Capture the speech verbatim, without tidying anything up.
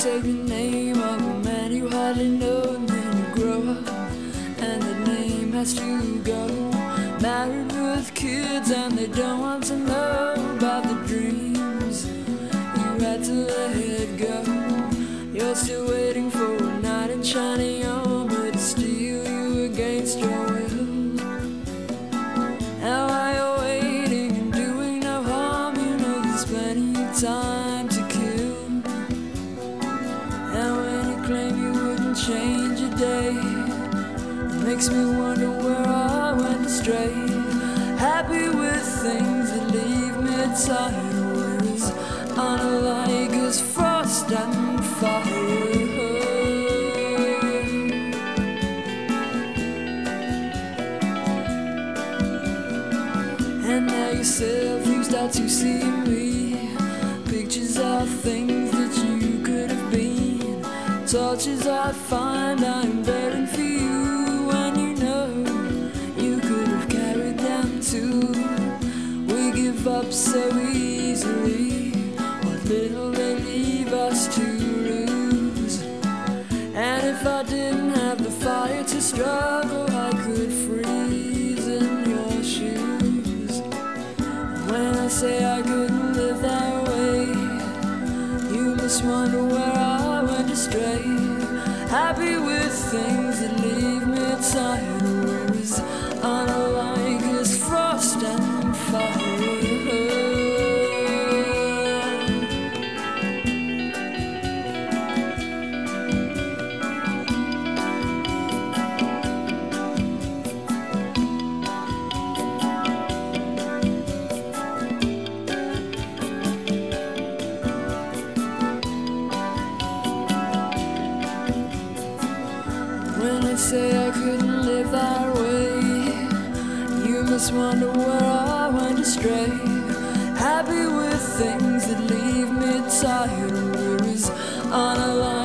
take the name of a man you hardly know, and then you grow up, and the name has to go. Married with kids, and they don't want to know about the dreams you had to let go. You're still waiting for a knight in shining armor to steal you against your will. And while you're waiting and doing no harm, you know there's plenty of time to kill. And when you claim you wouldn't change a day, it makes me wonder where I went astray. Happy with things that leave me tired, whereas unlike as frost and fire. And now yourself you start to see me, pictures of things that you could have been, torches I find I'm bearing for you, and you know you could have carried them too. We give up so easily, what little they leave us to lose. And if I didn't have the fire to struggle, I could freeze in your shoes. When I say I couldn't live that way, you must wonder where I went astray. Happy with things that leave me tired, whereas unlike as frost and fire. When I say I couldn't live that way, you must wonder where I went astray. Happy with things that leave me tired, whereas unalive.